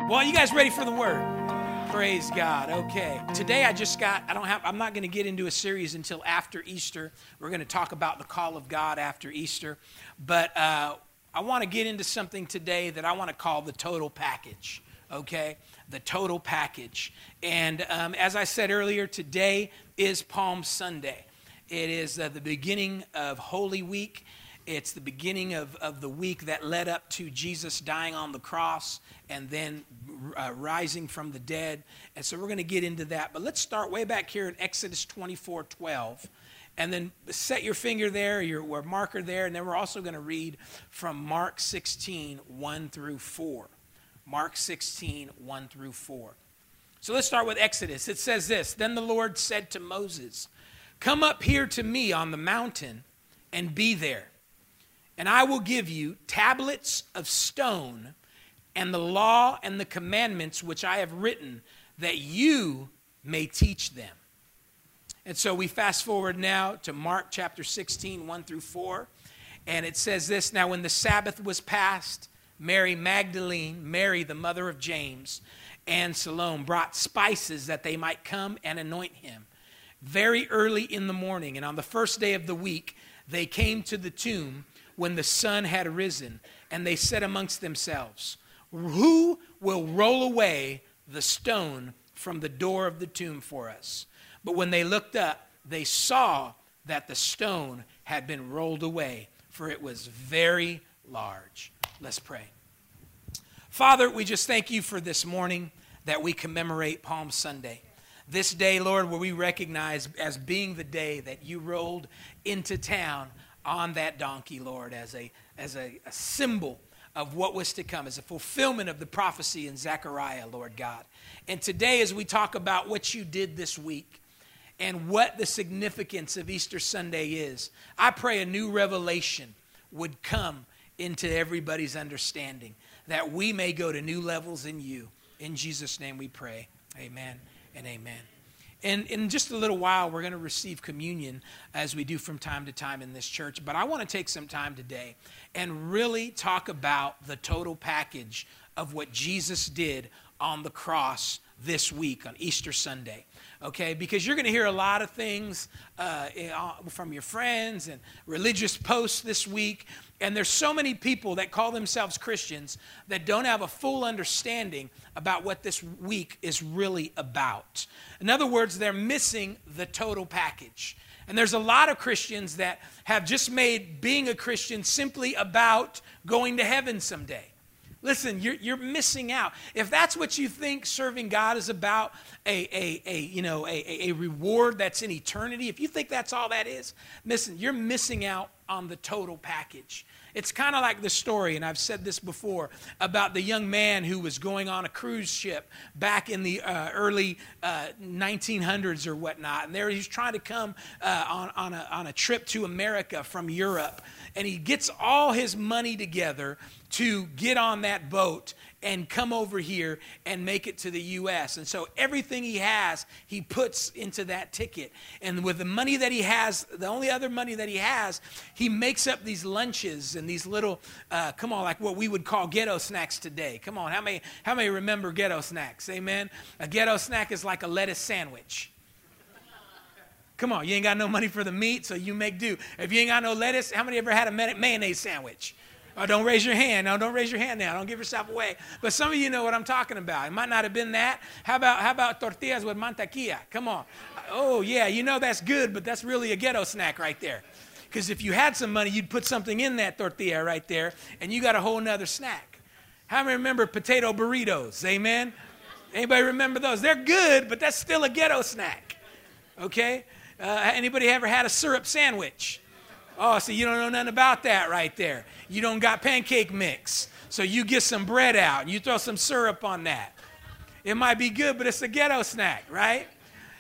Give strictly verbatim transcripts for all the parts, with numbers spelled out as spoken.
Well, you guys ready for the word? Praise God. Okay. Today I just got, I don't have, I'm not going to get into a series until after Easter. We're going to talk about the call of God after Easter. But uh, I want to get into something today that I want to call the total package. Okay? The total package. And um, as I said earlier, today is Palm Sunday. It is uh, the beginning of Holy Week. It's the beginning of, of the week that led up to Jesus dying on the cross and then uh, rising from the dead. And so we're going to get into that. But let's start way back here in Exodus twenty-four twelve. And then set your finger there, your or marker there. And then we're also going to read from Mark sixteen, one through four. Mark sixteen, one through four. So let's start with Exodus. It says this: Then the Lord said to Moses, "Come up here to me on the mountain and be there. And I will give you tablets of stone and the law and the commandments which I have written, that you may teach them." And so we fast forward now to Mark chapter sixteen, one through four. And it says this: Now when the Sabbath was past, Mary Magdalene, Mary the mother of James, and Salome brought spices that they might come and anoint him. Very early in the morning, and on the first day of the week, they came to the tomb when the sun had risen, and they said amongst themselves, "Who will roll away the stone from the door of the tomb for us?" But when they looked up, they saw that the stone had been rolled away, for it was very large. Let's pray. Father, we just thank you for this morning that we commemorate Palm Sunday. This day, Lord, where we recognize as being the day that you rolled into town on that donkey, Lord, as a as a, a symbol of what was to come, as a fulfillment of the prophecy in Zechariah, Lord God. And today, as we talk about what you did this week and what the significance of Easter Sunday is, I pray a new revelation would come into everybody's understanding, that we may go to new levels in you. In Jesus' name we pray. Amen and amen. And in just a little while, we're going to receive communion as we do from time to time in this church. But I want to take some time today and really talk about the total package of what Jesus did on the cross this week on Easter Sunday. Okay, because you're going to hear a lot of things uh, from your friends and religious posts this week. And there's so many people that call themselves Christians that don't have a full understanding about what this week is really about. In other words, they're missing the total package. And there's a lot of Christians that have just made being a Christian simply about going to heaven someday. Listen, you're, you're missing out. If that's what you think serving God is about, a, a, a, you know, a, a reward that's in eternity, if you think that's all that is, listen, you're missing out on the total package. It's kind of like the story, and I've said this before, about the young man who was going on a cruise ship back in the uh, early uh, nineteen hundreds or whatnot. And there he's trying to come uh, on, on, a, on a trip to America from Europe. And he gets all his money together to get on that boat and come over here and make it to the U S. And so everything he has, he puts into that ticket. And with the money that he has, the only other money that he has, he makes up these lunches and these little, uh, come on, like what we would call ghetto snacks today. Come on, how many, how many remember ghetto snacks? Amen? A ghetto snack is like a lettuce sandwich. Come on, you ain't got no money for the meat, so you make do. If you ain't got no lettuce, how many ever had a mayonnaise sandwich? Oh, don't raise your hand. No, don't raise your hand now. Don't give yourself away. But some of you know what I'm talking about. It might not have been that. How about how about tortillas with mantequilla? Come on. Oh, yeah, you know that's good, but that's really a ghetto snack right there. Because if you had some money, you'd put something in that tortilla right there, and you got a whole nother snack. How many remember potato burritos? Amen? Anybody remember those? They're good, but that's still a ghetto snack. Okay? Uh, anybody ever had a syrup sandwich? Oh, so you don't know nothing about that right there. You don't got pancake mix. So you get some bread out and you throw some syrup on that. It might be good, but it's a ghetto snack, right?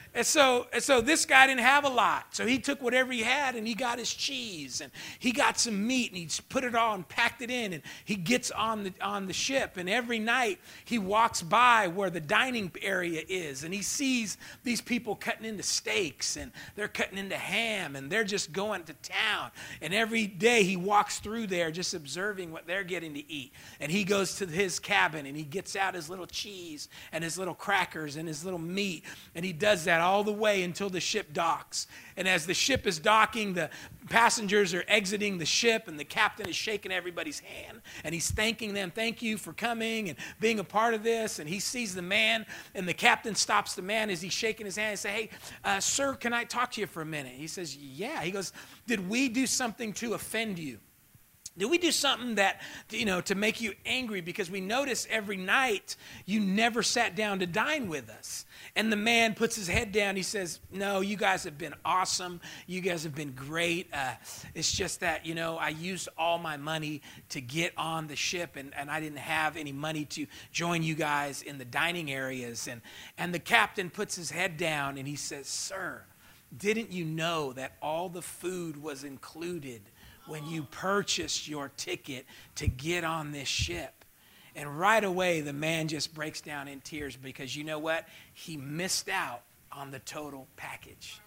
And so, and so this guy didn't have a lot. So he took whatever he had and he got his cheese and he got some meat and he put it all and packed it in, and he gets on the, on the ship. And every night he walks by where the dining area is and he sees these people cutting into steaks and they're cutting into ham and they're just going to town. And every day he walks through there just observing what they're getting to eat. And he goes to his cabin and he gets out his little cheese and his little crackers and his little meat, and he does that all the way until the ship docks. And as the ship is docking, the passengers are exiting the ship and the captain is shaking everybody's hand and he's thanking them. Thank you for coming and being a part of this. And he sees the man, and the captain stops the man as he's shaking his hand and says, hey, uh, sir, can I talk to you for a minute? He says, yeah. He goes, did we do something to offend you? Did we do something that, you know, to make you angry? Because we notice every night you never sat down to dine with us. And the man puts his head down. He says, no, you guys have been awesome. You guys have been great. Uh, it's just that, you know, I used all my money to get on the ship, and, and I didn't have any money to join you guys in the dining areas. And, and the captain puts his head down and he says, sir, didn't you know that all the food was included when you purchased your ticket to get on this ship? And right away, the man just breaks down in tears, because you know what? He missed out on the total package.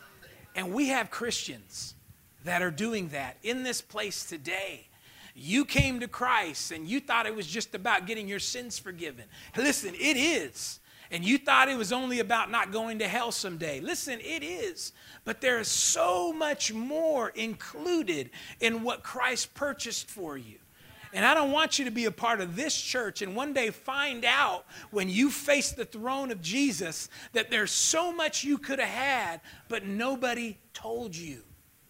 And we have Christians that are doing that in this place today. You came to Christ and you thought it was just about getting your sins forgiven. Listen, it is. And you thought it was only about not going to hell someday. Listen, it is. But there is so much more included in what Christ purchased for you. And I don't want you to be a part of this church and one day find out when you face the throne of Jesus that there's so much you could have had, but nobody told you.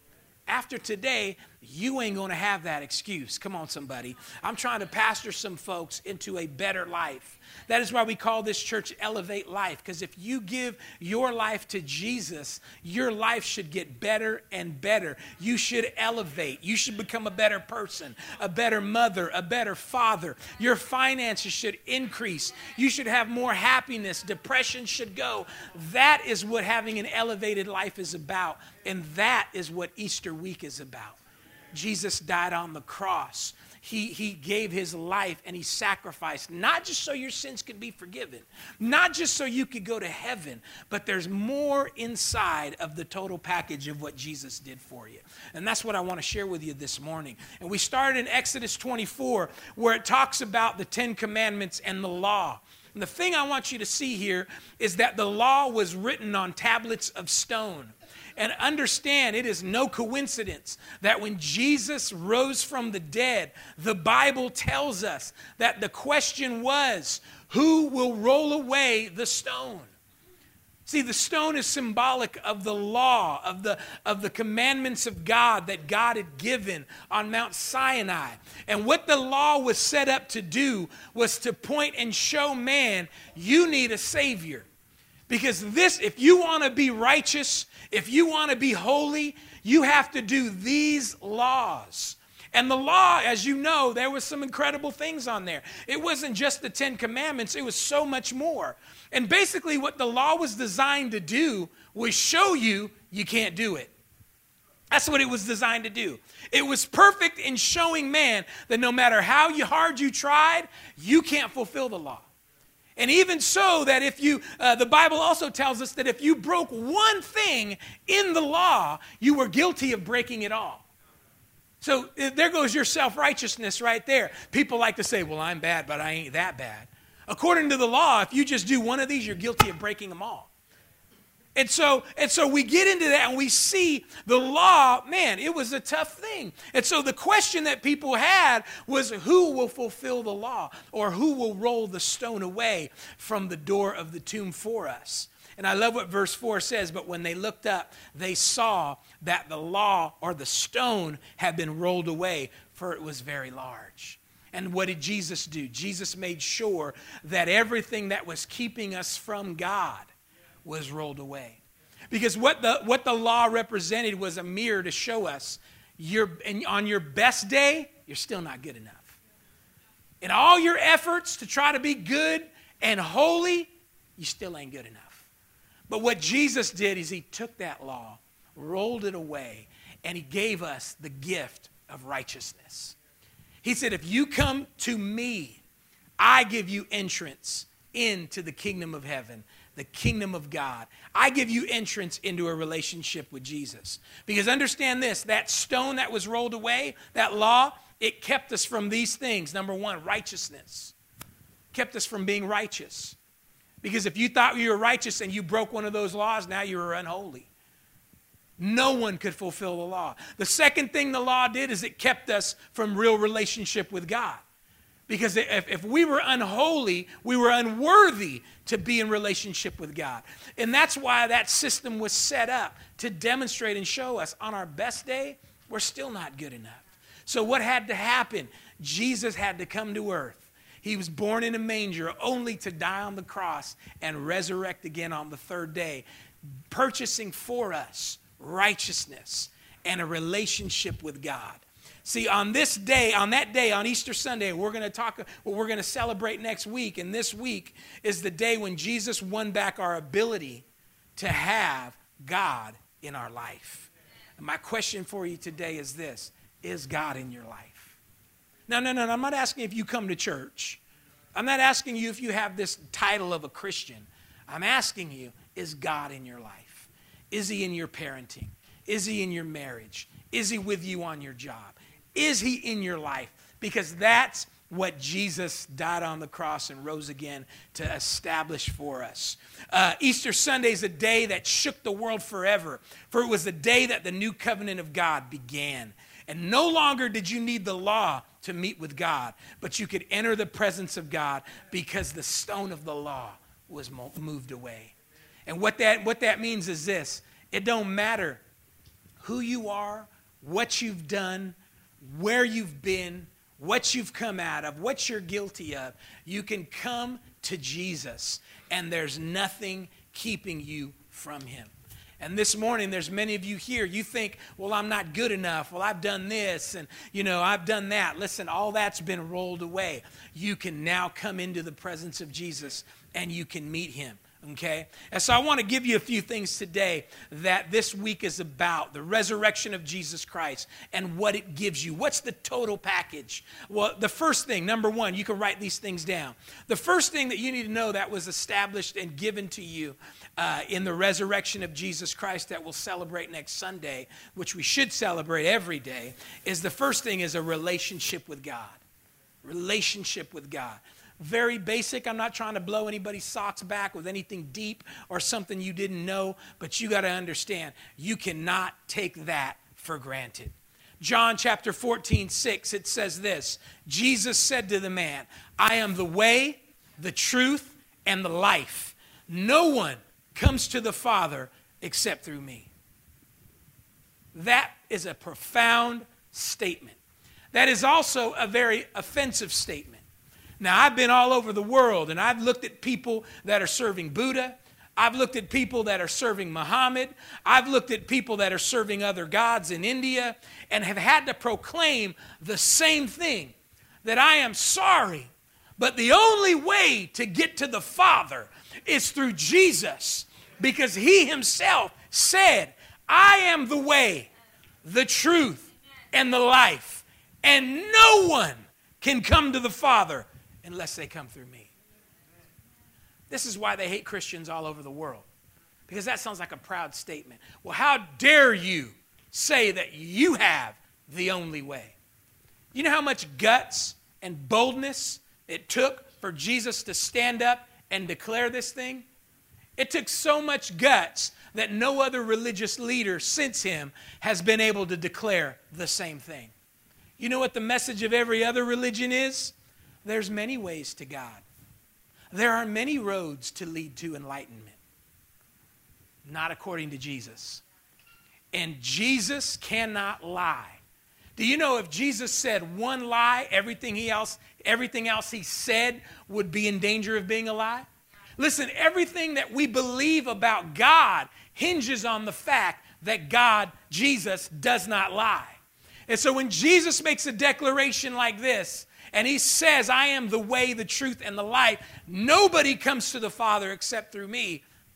After today, you ain't going to have that excuse. Come on, somebody. I'm trying to pastor some folks into a better life. That is why we call this church Elevate Life, because if you give your life to Jesus, your life should get better and better. You should elevate. You should become a better person, a better mother, a better father. Your finances should increase. You should have more happiness. Depression should go. That is what having an elevated life is about, and that is what Easter week is about. Jesus died on the cross. He, he gave his life and he sacrificed, not just so your sins could be forgiven, not just so you could go to heaven, but there's more inside of the total package of what Jesus did for you. And that's what I want to share with you this morning. And we started in Exodus twenty-four, where it talks about the Ten Commandments and the law. And the thing I want you to see here is that the law was written on tablets of stone. And understand, it is no coincidence that when Jesus rose from the dead, the Bible tells us that the question was, who will roll away the stone? See, the stone is symbolic of the law, of the, of the commandments of God that God had given on Mount Sinai. And what the law was set up to do was to point and show man, you need a Savior. Because this, if you want to be righteous, if you want to be holy, you have to do these laws. And the law, as you know, there was some incredible things on there. It wasn't just the Ten Commandments, it was so much more. And basically what the law was designed to do was show you you can't do it. That's what it was designed to do. It was perfect in showing man that no matter how hard you tried, you can't fulfill the law. And even so that if you, uh, the Bible also tells us that if you broke one thing in the law, you were guilty of breaking it all. So uh, there goes your self-righteousness right there. People like to say, well, I'm bad, but I ain't that bad. According to the law, if you just do one of these, you're guilty of breaking them all. And so, and so we get into that and we see the law, man, it was a tough thing. And so the question that people had was, who will fulfill the law? Or who will roll the stone away from the door of the tomb for us? And I love what verse four says, but when they looked up, they saw that the law or the stone had been rolled away, for it was very large. And what did Jesus do? Jesus made sure that everything that was keeping us from God was rolled away. Because what the what the law represented was a mirror to show us you're, and on your best day, you're still not good enough. In all your efforts to try to be good and holy, you still ain't good enough. But what Jesus did is he took that law, rolled it away, and he gave us the gift of righteousness. He said, if you come to me, I give you entrance into the kingdom of heaven, the kingdom of God. I give you entrance into a relationship with Jesus. Because understand this, that stone that was rolled away, that law, it kept us from these things. Number one, righteousness. Kept us from being righteous. Because if you thought you were righteous and you broke one of those laws, now you were unholy. No one could fulfill the law. The second thing the law did is it kept us from real relationship with God. Because if, if we were unholy, we were unworthy to be in relationship with God. And that's why that system was set up, to demonstrate and show us on our best day, we're still not good enough. So what had to happen? Jesus had to come to earth. He was born in a manger only to die on the cross and resurrect again on the third day, purchasing for us righteousness and a relationship with God. See, on this day, on that day, on Easter Sunday, we're going to talk, what we're going to celebrate next week, and this week is the day when Jesus won back our ability to have God in our life. And my question for you today is this: is God in your life? No, no, no, no, I'm not asking if you come to church. I'm not asking you if you have this title of a Christian. I'm asking you, is God in your life? Is he in your parenting? Is he in your marriage? Is he with you on your job? Is he in your life? Because that's what Jesus died on the cross and rose again to establish for us. Uh, Easter Sunday is a day that shook the world forever, for it was the day that the new covenant of God began. And no longer did you need the law to meet with God, but you could enter the presence of God because the stone of the law was moved away. And what that, what that means is this: it don't matter who you are, what you've done, where you've been, what you've come out of, what you're guilty of. You can come to Jesus, and there's nothing keeping you from him. And this morning, there's many of you here, you think, well, I'm not good enough. Well, I've done this, and, you know, I've done that. Listen, all that's been rolled away. You can now come into the presence of Jesus, and you can meet him. Okay? And so I want to give you a few things today that this week is about, the resurrection of Jesus Christ and what it gives you. What's the total package? Well, the first thing, number one, you can write these things down. The first thing that you need to know that was established and given to you uh, in the resurrection of Jesus Christ that we'll celebrate next Sunday, which we should celebrate every day, is the first thing is a relationship with God. Relationship with God. Very basic. I'm not trying to blow anybody's socks back with anything deep or something you didn't know, but you got to understand, you cannot take that for granted. John chapter fourteen, six, it says this: Jesus said to the man, I am the way, the truth, and the life. No one comes to the Father except through me. That is a profound statement. That is also a very offensive statement. Now, I've been all over the world, and I've looked at people that are serving Buddha. I've looked at people that are serving Muhammad. I've looked at people that are serving other gods in India and have had to proclaim the same thing, that I am sorry, but the only way to get to the Father is through Jesus, because he himself said, I am the way, the truth, and the life, and no one can come to the Father unless they come through me. This is why they hate Christians all over the world, because that sounds like a proud statement. Well, how dare you say that you have the only way? You know how much guts and boldness it took for Jesus to stand up and declare this thing? It took so much guts that no other religious leader since him has been able to declare the same thing. You know what the message of every other religion is? There's many ways to God. There are many roads to lead to enlightenment. Not according to Jesus. And Jesus cannot lie. Do you know if Jesus said one lie, everything he else, everything else he said would be in danger of being a lie? Listen, everything that we believe about God hinges on the fact that God, Jesus, does not lie. And so when Jesus makes a declaration like this, and he says, I am the way, the truth, and the life, nobody comes to the Father except through me,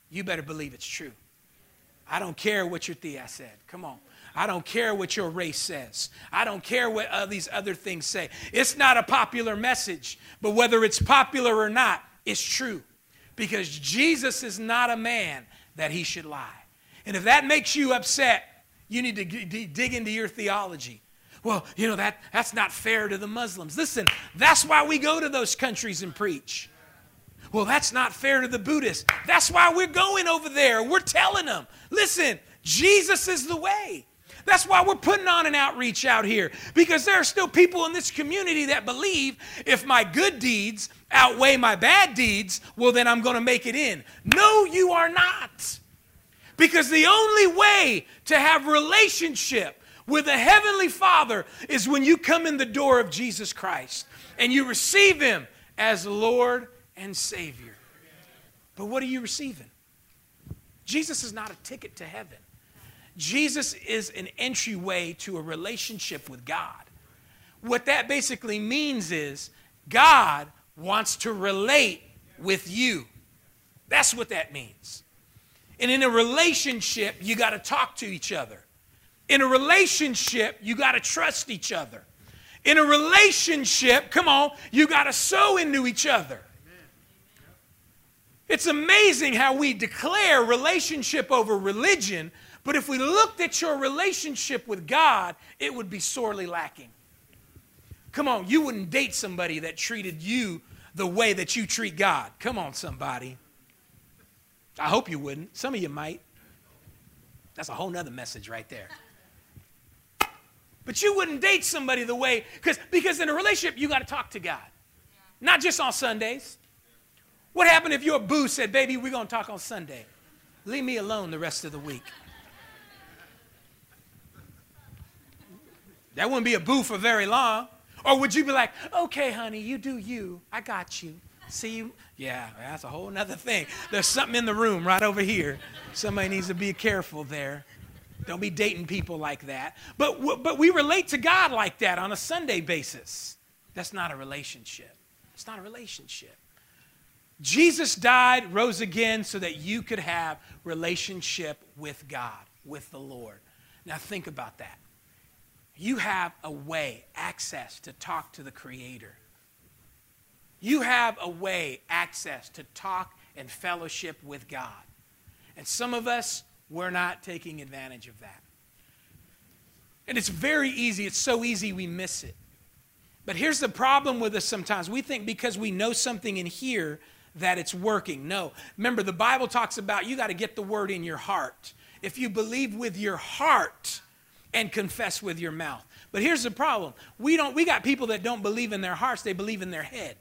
you better believe it's true. I don't care what your Thea said. Come on. I don't care what your race says. I don't care what uh, these other things say. It's not a popular message, but whether it's popular or not, it's true. Because Jesus is not a man that he should lie. And if that makes you upset, you need to g- dig into your theology. Well, you know, that, that's not fair to the Muslims. Listen, that's why we go to those countries and preach. Well, that's not fair to the Buddhists. That's why we're going over there. We're telling them, listen, Jesus is the way. That's why we're putting on an outreach out here, because there are still people in this community that believe if my good deeds outweigh my bad deeds, well, then I'm going to make it in. No, you are not. Because the only way to have relationship with a heavenly Father is when you come in the door of Jesus Christ and you receive him as Lord and Savior. But what are you receiving? Jesus is not a ticket to heaven. Jesus is an entryway to a relationship with God. What that basically means is God wants to relate with you. That's what that means. And in a relationship, you got to talk to each other. In a relationship, you got to trust each other. In a relationship, come on, you got to sow into each other. It's amazing how we declare relationship over religion, but if we looked at your relationship with God, it would be sorely lacking. Come on, you wouldn't date somebody that treated you the way that you treat God. Come on, somebody. I hope you wouldn't. Some of you might. That's a whole nother message right there. But you wouldn't date somebody the way, because because in a relationship, you got to talk to God. Not just on Sundays. What happened if your boo said, baby, we're going to talk on Sunday. Leave me alone the rest of the week. That wouldn't be a boo for very long. Or would you be like, okay, honey, you do you. I got you. See you? Yeah, that's a whole nother thing. There's something in the room right over here. Somebody needs to be careful there. Don't be dating people like that. But, but we relate to God like that on a Sunday basis. That's not a relationship. It's not a relationship. Jesus died, rose again so that you could have relationship with God, with the Lord. Now think about that. You have a way, access to talk to the Creator. You have a way, access to talk and fellowship with God. And some of us, we're not taking advantage of that. And it's very easy. It's so easy we miss it. But here's the problem with us sometimes. We think because we know something in here that it's working. No. Remember, the Bible talks about you got to get the word in your heart. If you believe with your heart and confess with your mouth. But here's the problem. We don't. We got people that don't believe in their hearts. They believe in their head.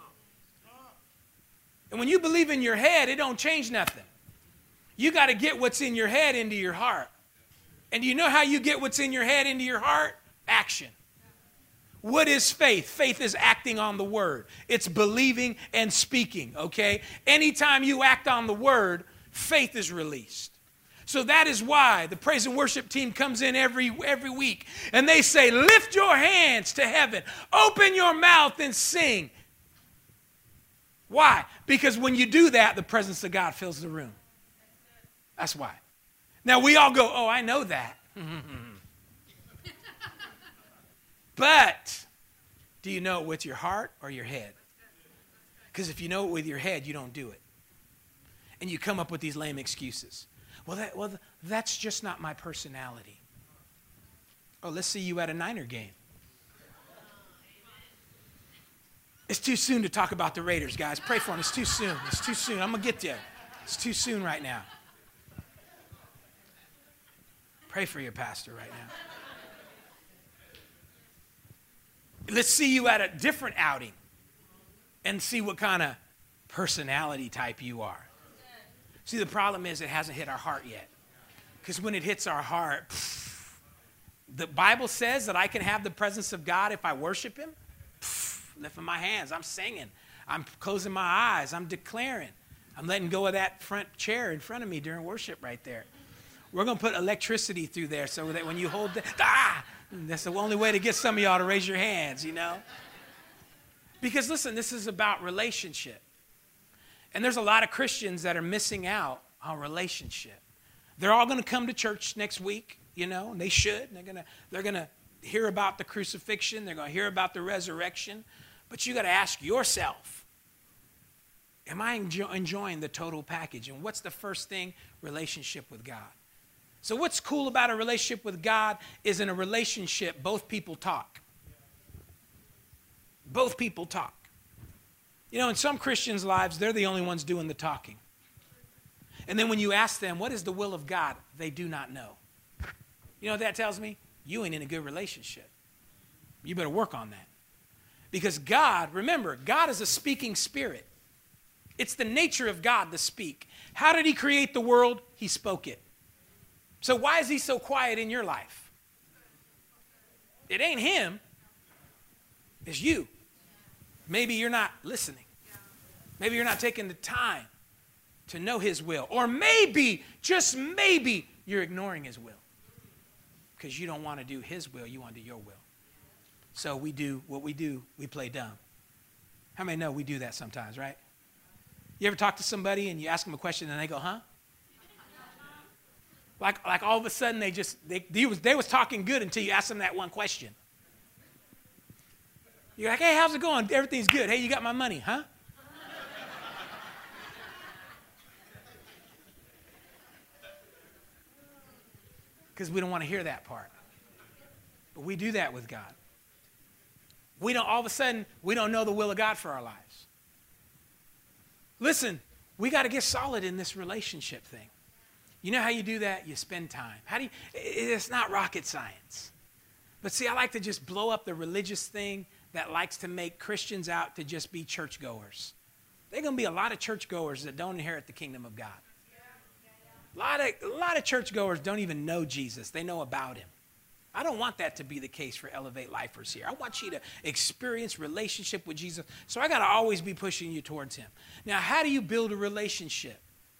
And when you believe in your head, it don't change nothing. You got to get what's in your head into your heart. And do you know how you get what's in your head into your heart? Action. What is faith? Faith is acting on the word. It's believing and speaking, okay? Anytime you act on the word, faith is released. So that is why the praise and worship team comes in every, every week and they say, lift your hands to heaven, open your mouth and sing. Why? Because when you do that, the presence of God fills the room. That's why. Now we all go, oh, I know that. But do you know it with your heart or your head? Because if you know it with your head, you don't do it. And you come up with these lame excuses. Well, that, well, that's just not my personality. Oh, let's see you at a Niner game. It's too soon to talk about the Raiders, guys. Pray for them. It's too soon. It's too soon. I'm going to get to you. It's too soon right now. Pray for your pastor right now. Let's see you at a different outing and see what kind of personality type you are. See, the problem is it hasn't hit our heart yet. Because when it hits our heart, pff, the Bible says that I can have the presence of God if I worship him. Pff, lifting my hands, I'm singing. I'm closing my eyes. I'm declaring. I'm letting go of that front chair in front of me during worship right there. We're going to put electricity through there so that when you hold the, ah, that's the only way to get some of y'all to raise your hands, you know. Because listen, this is about relationship. And there's a lot of Christians that are missing out on relationship. They're all going to come to church next week, you know, and they should. They're going to they're going to hear about the crucifixion. They're going to hear about the resurrection. But you got to ask yourself, am I enjoy, enjoying the total package? And what's the first thing? Relationship with God. So what's cool about a relationship with God is in a relationship, both people talk. Both people talk. You know, in some Christians' lives, they're the only ones doing the talking. And then when you ask them, what is the will of God? They do not know. You know what that tells me? You ain't in a good relationship. You better work on that. Because God, remember, God is a speaking spirit. It's the nature of God to speak. How did he create the world? He spoke it. So why is he so quiet in your life? It ain't him. It's you. Maybe you're not listening. Maybe you're not taking the time to know his will. Or maybe, just maybe, you're ignoring his will. Because you don't want to do his will, you want to do your will. So we do what we do, we play dumb. How many know we do that sometimes, right? You ever talk to somebody and you ask them a question and they go, huh? Like, like all of a sudden they just, they, they, was, they was talking good until you asked them that one question. You're like, hey, how's it going? Everything's good. Hey, you got my money, huh? Because we don't want to hear that part. But we do that with God. We don't, all of a sudden, we don't know the will of God for our lives. Listen, we got to get solid in this relationship thing. You know how you do that? You spend time. How do you, it's not rocket science. But see, I like to just blow up the religious thing that likes to make Christians out to just be churchgoers. There are going to be a lot of churchgoers that don't inherit the kingdom of God. A lot of, a lot of churchgoers don't even know Jesus. They know about him. I don't want that to be the case for Elevate Lifers here. I want you to experience relationship with Jesus. So I got to always be pushing you towards him. Now, how do you build a relationship?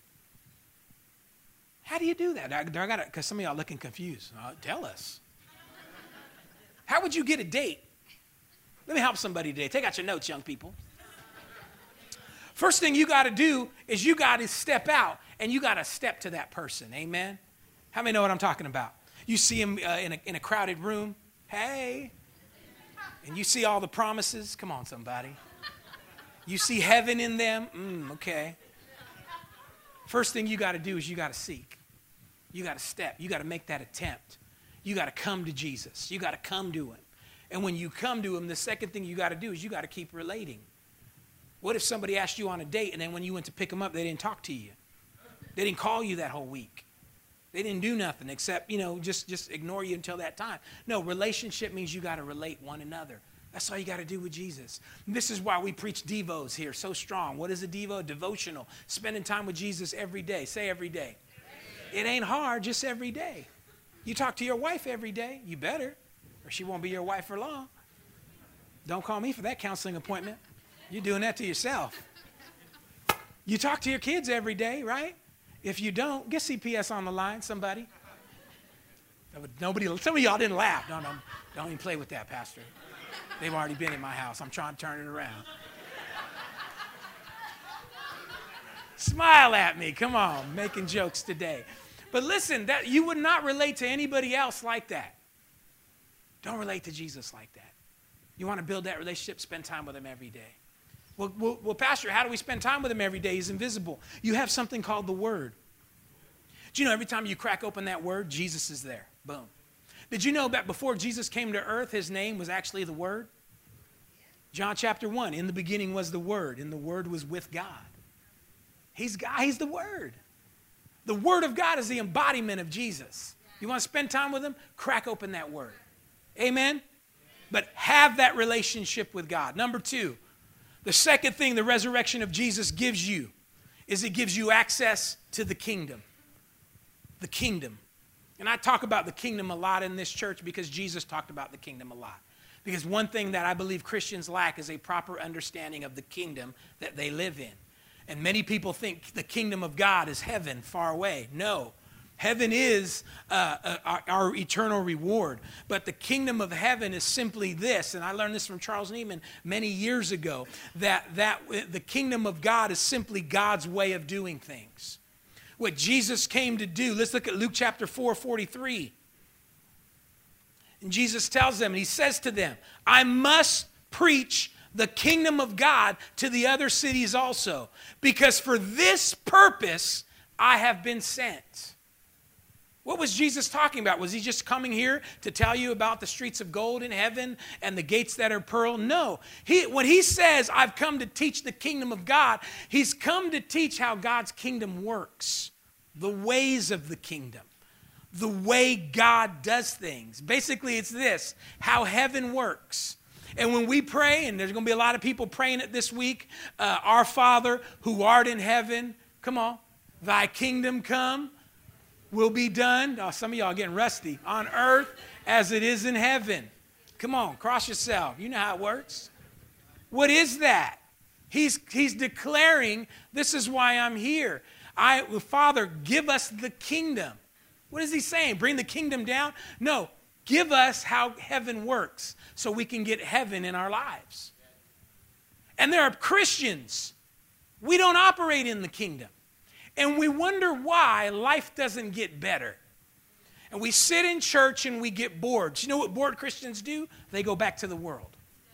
How do you do that? I, I got because some of y'all looking confused. Uh, tell us. How would you get a date? Let me help somebody today. Take out your notes, young people. First thing you got to do is you got to step out and you got to step to that person. Amen? How many know what I'm talking about? You see him uh, in, a, in a crowded room. Hey. And you see all the promises. Come on, somebody. You see heaven in them. Mm, okay. First thing you got to do is you got to seek. You got to step. You got to make that attempt. You got to come to Jesus. You got to come to him. And when you come to him, the second thing you got to do is you got to keep relating. What if somebody asked you on a date and then when you went to pick them up, they didn't talk to you? They didn't call you that whole week. They didn't do nothing except, you know, just, just ignore you until that time. No, relationship means you got to relate one another. That's all you got to do with Jesus. And this is why we preach devos here so strong. What is a devo? Devotional. Spending time with Jesus every day. Say every day. It ain't hard, just every day. You talk to your wife every day. You better, or she won't be your wife for long. Don't call me for that counseling appointment. You're doing that to yourself. You talk to your kids every day, right? If you don't, get C P S on the line, somebody. Nobody, some of y'all didn't laugh. No, no, don't even play with that, Pastor. They've already been in my house. I'm trying to turn it around. Smile at me. Come on, making jokes today. But listen, that you would not relate to anybody else like that. Don't relate to Jesus like that. You want to build that relationship, spend time with him every day. Well, well, well, Pastor, how do we spend time with him every day? He's invisible. You have something called the Word. Do you know every time you crack open that Word, Jesus is there? Boom. Did you know that before Jesus came to earth, his name was actually the Word? John chapter one, in the beginning was the Word, and the Word was with God. He's God, he's the Word. The Word of God is the embodiment of Jesus. You want to spend time with him? Crack open that Word. Amen? But have that relationship with God. Number two, the second thing the resurrection of Jesus gives you is it gives you access to the kingdom. The kingdom. And I talk about the kingdom a lot in this church because Jesus talked about the kingdom a lot. Because one thing that I believe Christians lack is a proper understanding of the kingdom that they live in. And many people think the kingdom of God is heaven far away. No. Heaven is uh, uh, our, our eternal reward. But the kingdom of heaven is simply this, and I learned this from Charles Neiman many years ago, that, that the kingdom of God is simply God's way of doing things. what Jesus came to do. Let's look at Luke chapter four, forty-three. And Jesus tells them, and he says to them, I must preach the kingdom of God to the other cities also, because for this purpose I have been sent. What was Jesus talking about? Was he just coming here to tell you about the streets of gold in heaven and the gates that are pearl? No. He, when he says, I've come to teach the kingdom of God, he's come to teach how God's kingdom works, the ways of the kingdom, the way God does things. Basically, it's this, how heaven works. And when we pray, and there's going to be a lot of people praying it this week, uh, our Father who art in heaven, come on, thy kingdom come, will be done. Oh, some of y'all are getting rusty. On earth as it is in heaven. Come on, cross yourself. You know how it works. What is that? He's, he's declaring, this is why I'm here. I, Father, give us the kingdom. What is he saying? Bring the kingdom down? No, give us how heaven works so we can get heaven in our lives. And there are Christians. We don't operate in the kingdom. And we wonder why life doesn't get better. And we sit in church and we get bored. You know what bored Christians do? They go back to the world.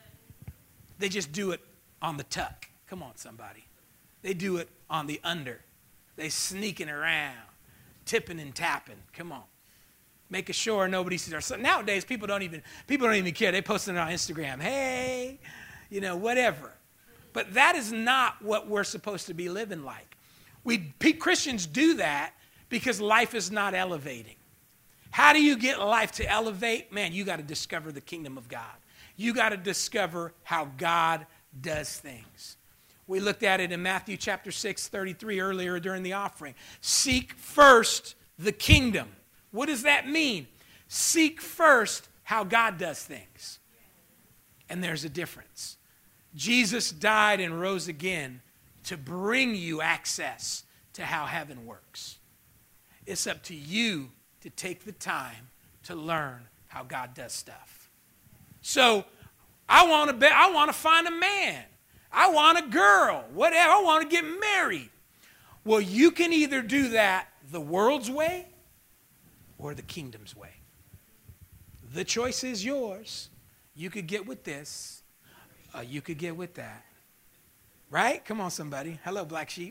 They just do it on the tuck. Come on, somebody. They do it on the under. They sneaking around, tipping and tapping. Come on. Making sure nobody sees our son. Nowadays, people don't even people don't even care. They post it on Instagram. Hey, you know, whatever. But that is not what we're supposed to be living like. We Christians do that because life is not elevating. How do you get life to elevate? Man, you got to discover the kingdom of God. You got to discover how God does things. We looked at it in Matthew chapter six, thirty-three earlier during the offering. Seek first the kingdom. What does that mean? Seek first how God does things. And there's a difference. Jesus died and rose again to bring you access to how heaven works. It's up to you to take the time to learn how God does stuff. So I want to be, I want to find a man. I want a girl. Whatever. I want to get married. Well, you can either do that the world's way or the kingdom's way. The choice is yours. You could get with this. Uh, you could get with that. Right? Come on, somebody. Hello, black sheep.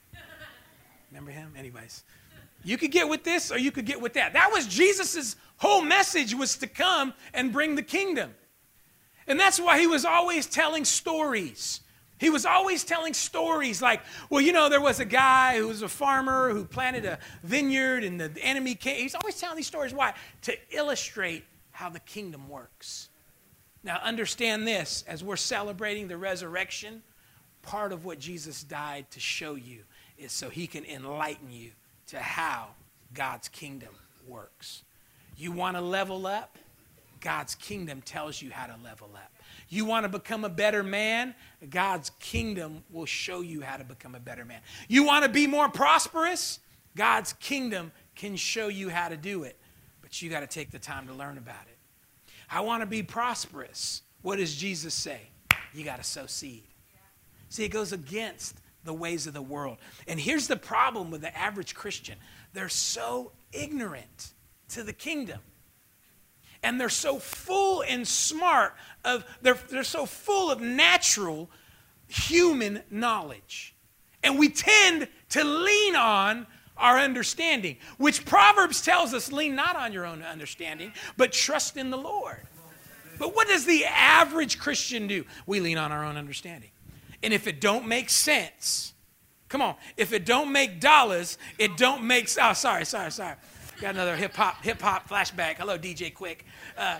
Remember him? Anyways. You could get with this or you could get with that. That was Jesus' whole message, was to come and bring the kingdom. And that's why he was always telling stories. He was always telling stories like, well, you know, there was a guy who was a farmer who planted a vineyard and the enemy came. He's always telling these stories. Why? To illustrate how the kingdom works. Now, understand this. As we're celebrating the resurrection, part of what Jesus died to show you is so he can enlighten you to how God's kingdom works. You want to level up? God's kingdom tells you how to level up. You want to become a better man? God's kingdom will show you how to become a better man. You want to be more prosperous? God's kingdom can show you how to do it. But you got to take the time to learn about it. I want to be prosperous. What does Jesus say? You got to sow seed. See, it goes against the ways of the world. And here's the problem with the average Christian. They're so ignorant to the kingdom. And they're so full and smart of, they're, they're so full of natural human knowledge. And we tend to lean on our understanding, which Proverbs tells us, lean not on your own understanding, but trust in the Lord. But what does the average Christian do? We lean on our own understanding. And if it don't make sense, come on, if it don't make dollars, it don't make, oh, sorry, sorry, sorry. Got another hip-hop hip-hop flashback. Hello, D J Quick. Uh,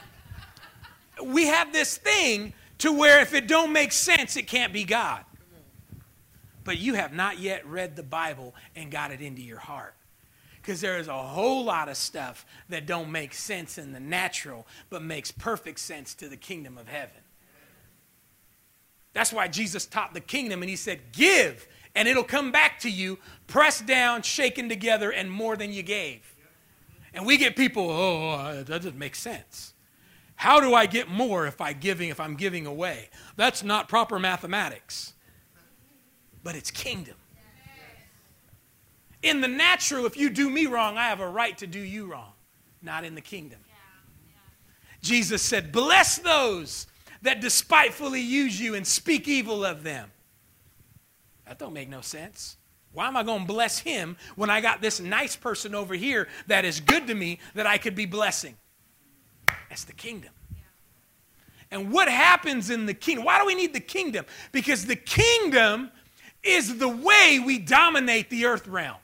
we have this thing to where if it don't make sense, it can't be God. But you have not yet read the Bible and got it into your heart. Because there is a whole lot of stuff that don't make sense in the natural, but makes perfect sense to the kingdom of heaven. That's why Jesus taught the kingdom, and he said, give, and it'll come back to you, pressed down, shaken together, and more than you gave. And we get people, oh, that doesn't make sense. How do I get more if, I giving, if I'm giving away? That's not proper mathematics. But it's kingdom. In the natural, if you do me wrong, I have a right to do you wrong. Not in the kingdom. Yeah, yeah. Jesus said, bless those that despitefully use you and speak evil of them. That don't make no sense. Why am I going to bless him when I got this nice person over here that is good to me that I could be blessing? That's the kingdom. Yeah. And what happens in the kingdom? Why do we need the kingdom? Because the kingdom is the way we dominate the earth realm.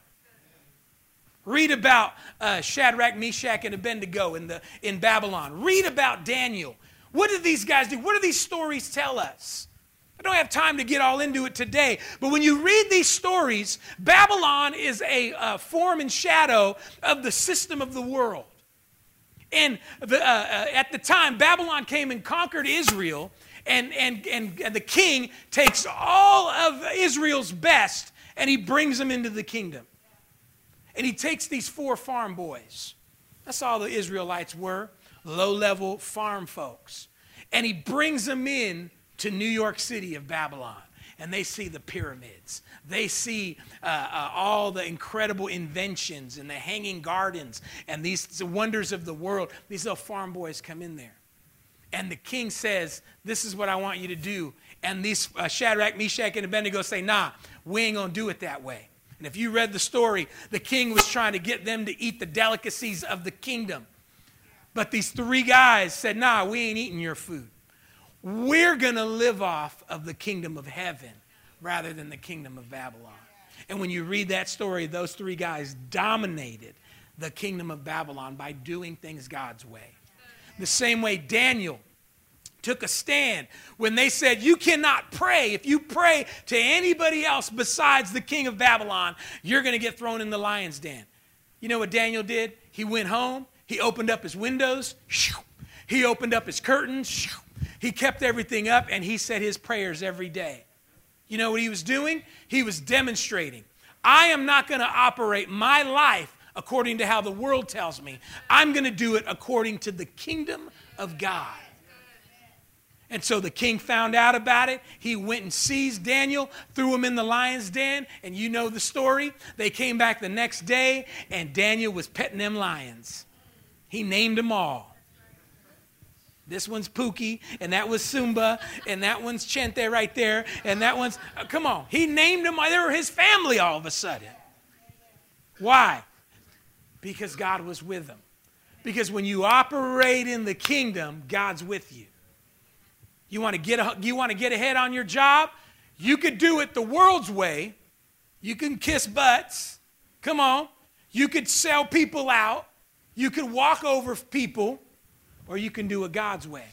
Read about uh, Shadrach, Meshach, and Abednego in, the, in Babylon. Read about Daniel. What did these guys do? What do these stories tell us? I don't have time to get all into it today, but when you read these stories, Babylon is a uh, form and shadow of the system of the world. And the, uh, uh, at the time, Babylon came and conquered Israel, and, and, and, and the king takes all of Israel's best, and he brings them into the kingdom. And he takes these four farm boys. That's all the Israelites were, low-level farm folks. And he brings them in to New York City of Babylon. And they see the pyramids. They see uh, uh, all the incredible inventions and the hanging gardens and these the wonders of the world. These little farm boys come in there. And the king says, this is what I want you to do. And these uh, Shadrach, Meshach, and Abednego say, nah, we ain't going to do it that way. And if you read the story, the king was trying to get them to eat the delicacies of the kingdom. But these three guys said, nah, we ain't eating your food. We're going to live off of the kingdom of heaven rather than the kingdom of Babylon. And when you read that story, those three guys dominated the kingdom of Babylon by doing things God's way. The same way Daniel took a stand when they said, you cannot pray. If you pray to anybody else besides the king of Babylon, you're going to get thrown in the lion's den. You know what Daniel did? He went home. He opened up his windows. He opened up his curtains. He kept everything up, and he said his prayers every day. You know what he was doing? He was demonstrating. I am not going to operate my life according to how the world tells me. I'm going to do it according to the kingdom of God. And so the king found out about it. He went and seized Daniel, threw him in the lion's den, and you know the story. They came back the next day, and Daniel was petting them lions. He named them all. This one's Pookie, and that was Simba, and that one's Chente right there, and that one's, uh, come on. He named them, they were his family all of a sudden. Why? Because God was with them. Because when you operate in the kingdom, God's with you. You want to get a, you want to get ahead on your job? You could do it the world's way. You can kiss butts. Come on. You could sell people out. You could walk over people. Or you can do it God's way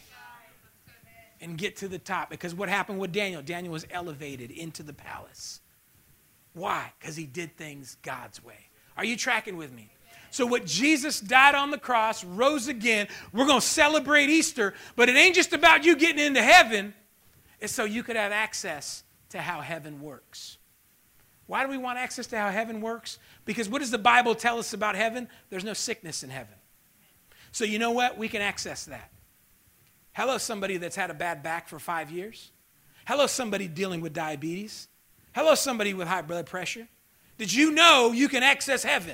and get to the top. Because what happened with Daniel? Daniel was elevated into the palace. Why? Because he did things God's way. Are you tracking with me? So what Jesus died on the cross, rose again, we're going to celebrate Easter, but it ain't just about you getting into heaven. It's so you could have access to how heaven works. Why do we want access to how heaven works? Because what does the Bible tell us about heaven? There's no sickness in heaven. So you know what? We can access that. Hello, somebody that's had a bad back for five years. Hello, somebody dealing with diabetes. Hello, somebody with high blood pressure. Did you know you can access heaven?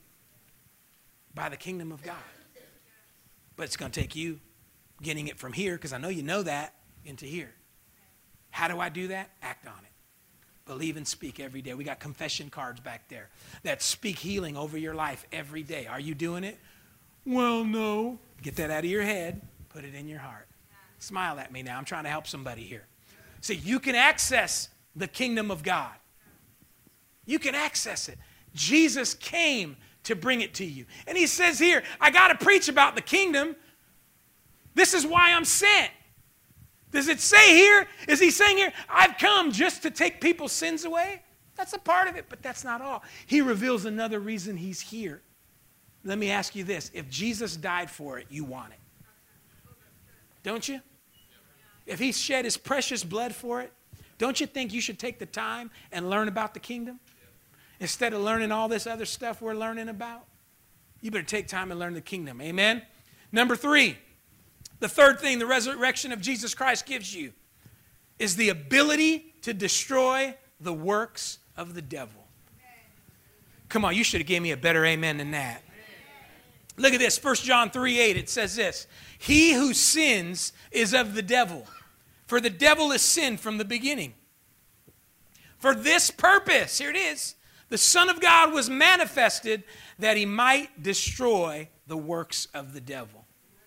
By the kingdom of God. But it's going to take you getting it from here, because I know you know that, into here. How do I do that? Act on it. Believe and speak every day. We got confession cards back there that speak healing over your life every day. Are you doing it? Well, no. Get that out of your head. Put it in your heart. Smile at me now. I'm trying to help somebody here. See, you can access the kingdom of God. You can access it. Jesus came to bring it to you. And he says here, I got to preach about the kingdom. This is why I'm sent. Does it say here, is he saying here, I've come just to take people's sins away? That's a part of it, but that's not all. He reveals another reason he's here. Let me ask you this. If Jesus died for it, you want it. Don't you? If he shed his precious blood for it, don't you think you should take the time and learn about the kingdom? Instead of learning all this other stuff we're learning about, you better take time and learn the kingdom. Amen? Number three, the third thing the resurrection of Jesus Christ gives you is the ability to destroy the works of the devil. Come on, you should have gave me a better amen than that. Look at this, First John three eight, it says this. He who sins is of the devil, for the devil has sinned from the beginning. For this purpose, here it is, the Son of God was manifested that he might destroy the works of the devil.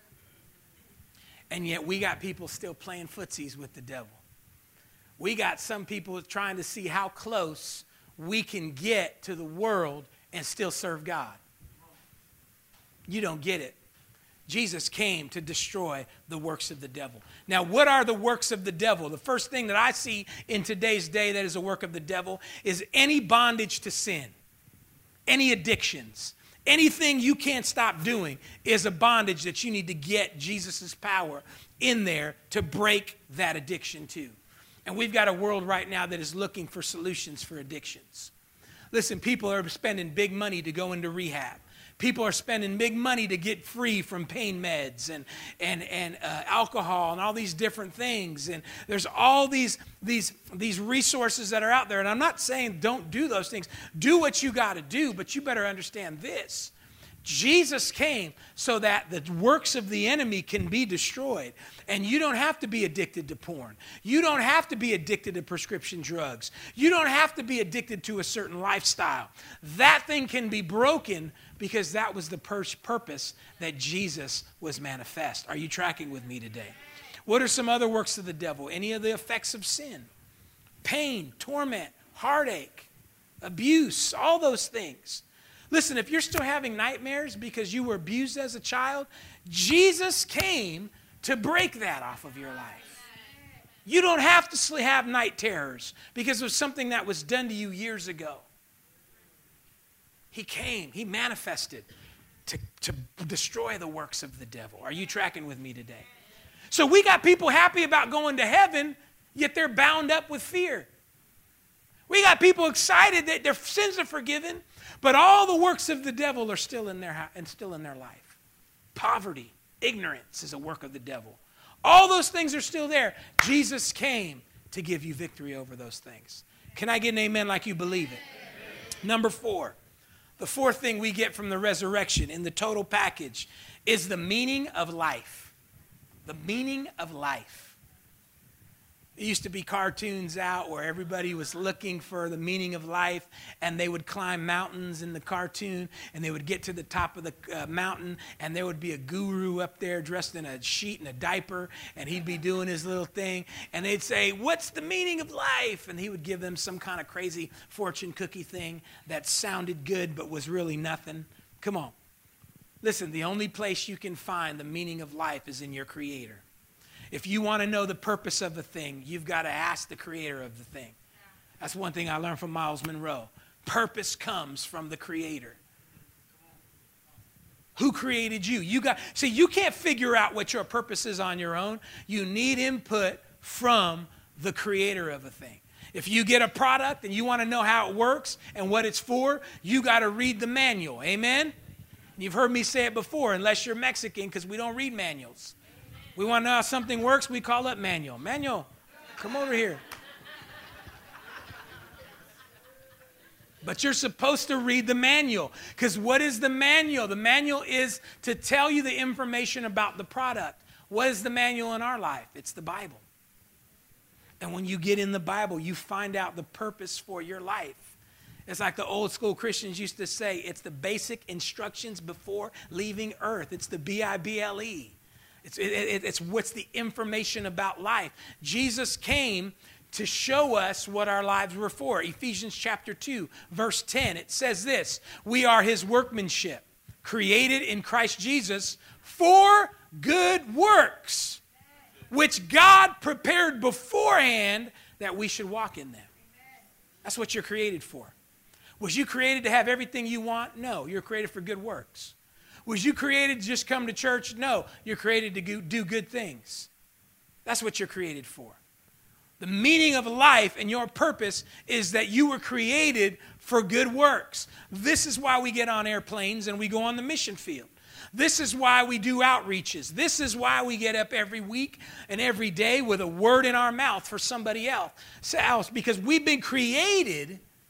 And yet we got people still playing footsies with the devil. We got some people trying to see how close we can get to the world and still serve God. You don't get it. Jesus came to destroy the works of the devil. Now, what are the works of the devil? The first thing that I see in today's day that is a work of the devil is any bondage to sin, any addictions, anything you can't stop doing is a bondage that you need to get Jesus' power in there to break that addiction to. And we've got a world right now that is looking for solutions for addictions. Listen, people are spending big money to go into rehab. People are spending big money to get free from pain meds and and and uh, alcohol and all these different things. And there's all these these these resources that are out there. And I'm not saying don't do those things. Do what you got to do, but you better understand this. Jesus came so that the works of the enemy can be destroyed. And you don't have to be addicted to porn. You don't have to be addicted to prescription drugs. You don't have to be addicted to a certain lifestyle. That thing can be broken because that was the pur- purpose that Jesus was manifest. Are you tracking with me today? What are some other works of the devil? Any of the effects of sin? Pain, torment, heartache, abuse, all those things. Listen, if you're still having nightmares because you were abused as a child, Jesus came to break that off of your life. You don't have to have night terrors because of something that was done to you years ago. He came, he manifested to, to destroy the works of the devil. Are you tracking with me today? So we got people happy about going to heaven, yet they're bound up with fear. We got people excited that their sins are forgiven, but all the works of the devil are still in their and still in their life. Poverty, ignorance is a work of the devil. All those things are still there. Jesus came to give you victory over those things. Can I get an amen like you believe it? Number four, the fourth thing we get from the resurrection in the total package is the meaning of life. The meaning of life. There used to be cartoons out where everybody was looking for the meaning of life, and they would climb mountains in the cartoon, and they would get to the top of the uh, mountain, and there would be a guru up there dressed in a sheet and a diaper, and he'd be doing his little thing, and they'd say, "What's the meaning of life?" And he would give them some kind of crazy fortune cookie thing that sounded good but was really nothing. Come on. Listen, the only place you can find the meaning of life is in your Creator. If you want to know the purpose of a thing, you've got to ask the creator of the thing. That's one thing I learned from Miles Monroe. Purpose comes from the Creator. Who created you? You got, see, you can't figure out what your purpose is on your own. You need input from the creator of a thing. If you get a product and you want to know how it works and what it's for, you got to read the manual. Amen? You've heard me say it before, unless you're Mexican, because we don't read manuals. We want to know how something works, we call up Manuel. Manuel, come over here. But you're supposed to read the manual. Because what is the manual? The manual is to tell you the information about the product. What is the manual in our life? It's the Bible. And when you get in the Bible, you find out the purpose for your life. It's like the old school Christians used to say, it's the basic instructions before leaving earth. It's the B I B L E. It's, it, it, it's what's the information about life. Jesus came to show us what our lives were for. Ephesians chapter two, verse ten, it says this, "We are his workmanship, created in Christ Jesus for good works, which God prepared beforehand that we should walk in them." That's what you're created for. Was you created to have everything you want? No, you're created for good works. Was you created to just come to church? No, you're created to do good things. That's what you're created for. The meaning of life and your purpose is that you were created for good works. This is why we get on airplanes and we go on the mission field. This is why we do outreaches. This is why we get up every week and every day with a word in our mouth for somebody else, because we've been created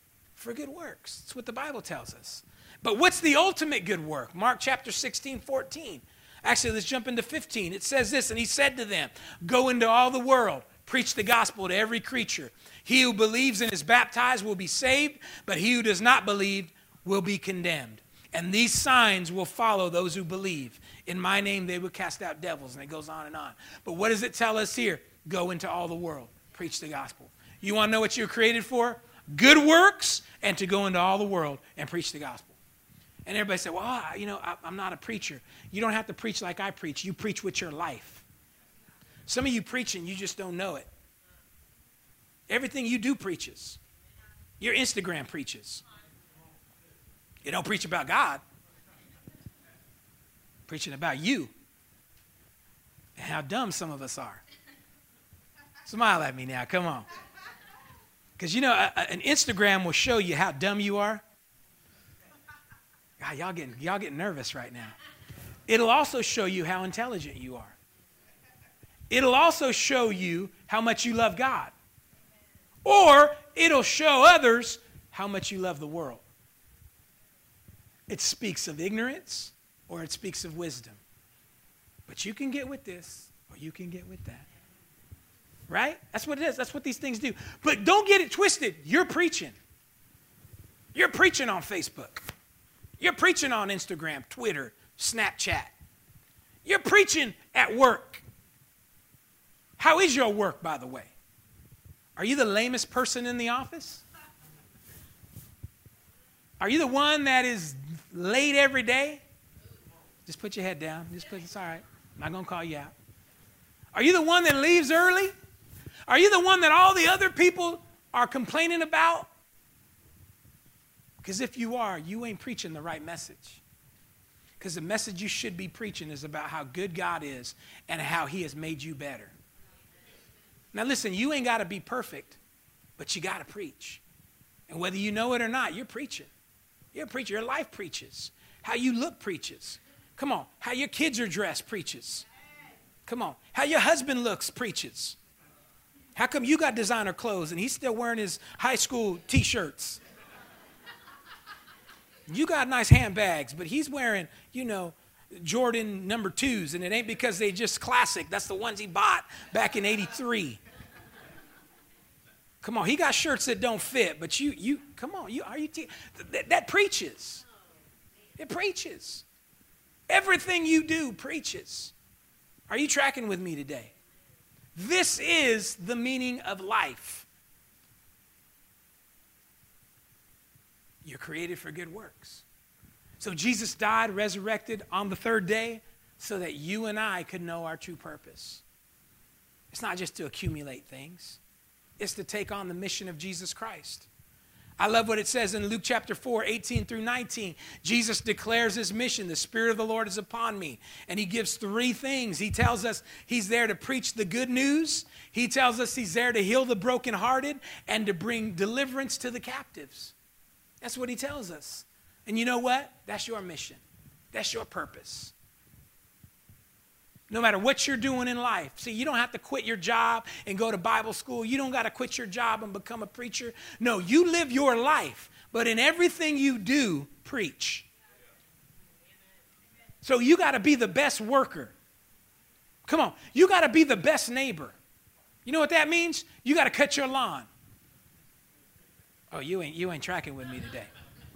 for good works. That's what the Bible tells us. But what's the ultimate good work? Mark chapter sixteen, fourteen. Actually, let's jump into fifteen. It says this, and he said to them, go into all the world, preach the gospel to every creature. He who believes and is baptized will be saved, but he who does not believe will be condemned. And these signs will follow those who believe. In my name they will cast out devils. And it goes on and on. But what does it tell us here? Go into all the world, preach the gospel. You want to know what you're created for? Good works, and to go into all the world and preach the gospel. And everybody said, well, I, you know, I, I'm not a preacher. You don't have to preach like I preach. You preach with your life. Some of you preaching, you just don't know it. Everything you do preaches. Your Instagram preaches. You don't preach about God. Preaching about you. And how dumb some of us are. Smile at me now, come on. Because you know, a, a, an Instagram will show you how dumb you are. God, y'all getting, y'all getting nervous right now. It'll also show you how intelligent you are. It'll also show you how much you love God. Or it'll show others how much you love the world. It speaks of ignorance or it speaks of wisdom. But you can get with this or you can get with that. Right? That's what it is. That's what these things do. But don't get it twisted. You're preaching. You're preaching on Facebook. You're preaching on Instagram, Twitter, Snapchat. You're preaching at work. How is your work, by the way? Are you the lamest person in the office? Are you the one that is late every day? Just put your head down. Just put, it's all right. I'm not going to call you out. Are you the one that leaves early? Are you the one that all the other people are complaining about? Because if you are, you ain't preaching the right message. Because the message you should be preaching is about how good God is and how he has made you better. Now listen, you ain't got to be perfect, but you got to preach. And whether you know it or not, you're preaching. You're a preacher. Your life preaches. How you look preaches. Come on. How your kids are dressed preaches. Come on. How your husband looks preaches. How come you got designer clothes and he's still wearing his high school t-shirts? You got nice handbags, but he's wearing, you know, Jordan number twos, and it ain't because they just classic. That's the ones he bought back in eighty-three. Come on, he got shirts that don't fit, but you, you, come on, you are you? Te- that, that preaches. It preaches. Everything you do preaches. Are you tracking with me today? This is the meaning of life. You're created for good works. So Jesus died, resurrected on the third day so that you and I could know our true purpose. It's not just to accumulate things. It's to take on the mission of Jesus Christ. I love what it says in Luke chapter four, eighteen through nineteen. Jesus declares his mission. The Spirit of the Lord is upon me. And he gives three things. He tells us he's there to preach the good news. He tells us he's there to heal the brokenhearted and to bring deliverance to the captives. That's what he tells us. And you know what? That's your mission. That's your purpose. No matter what you're doing in life. See, you don't have to quit your job and go to Bible school. You don't got to quit your job and become a preacher. No, you live your life. But in everything you do, preach. So you got to be the best worker. Come on. You got to be the best neighbor. You know what that means? You got to cut your lawn. Oh, you ain't, you ain't tracking with me today.